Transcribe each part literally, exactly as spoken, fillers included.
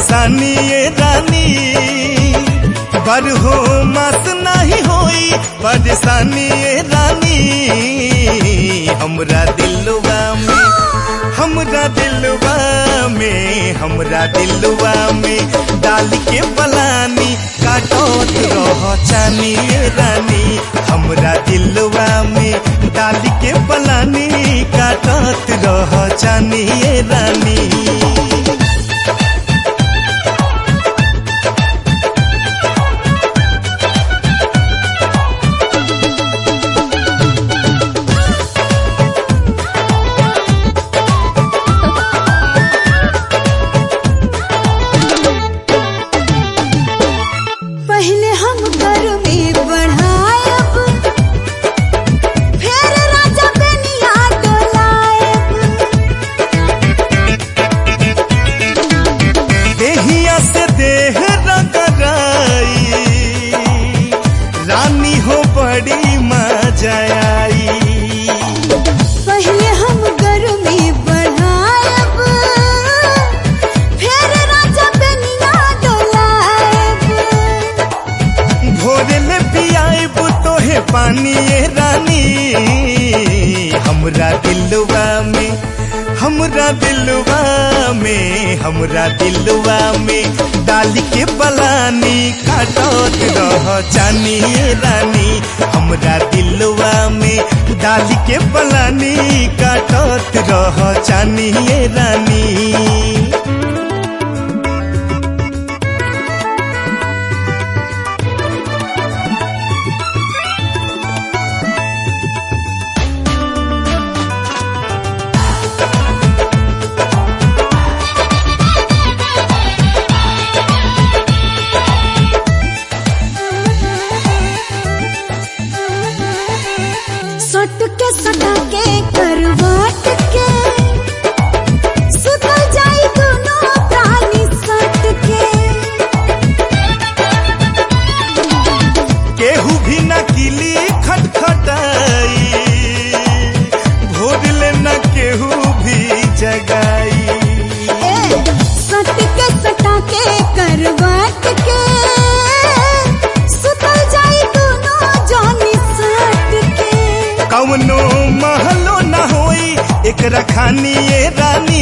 परेशानी ये रानी बरहो मास नहीं होई परेशानी ये रानी हमरा दिलवा में हमरा दिलवा में हमरा दिलवा में डाल के पलानी काटत रह चानी ये रानी हमरा दिलवा में डाल के पलानी काटत रह चानी ये रानी। पहले हम गर्मी बढ़ायब फिर राजा बेनिया डोलायब। देहिया से देह रगड़ाई रानी हो बड़ी मजा आई। पहले हम गर्मी बढ़ायब फिर राजा बेनिया डोलायब। भोरे ले पियाइब तोहे पानी ये रानी हमरा दिलवा में हमरा दिलवा में हमरा दिलवा में डाल के पलानी काटत रह जानी ये रानी हमरा दिलवा में डाल के पलानी काटत रह जानी ये रानी। सट के सटा के करवाट के सुतल जाई दोनों प्राणी सट के। केहू भी न किली खटखटाई भोर ले न केहू भी जगाई। ए, सट के सटा के करवाट के सुतल जाई दोनों जानी सट के। कौनो महलो न होई एकरा खानी ये रानी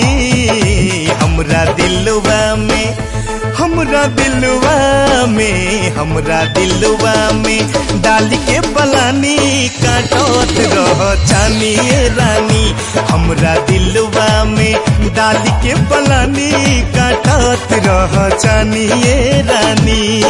हमरा दिलवा में हमरा दिलवा में हमरा दिलवा में डाल के पलानी काटत रह जानी ये रानी हमरा दिलवा में डाल के पलानी काटत रह जानी ये रानी।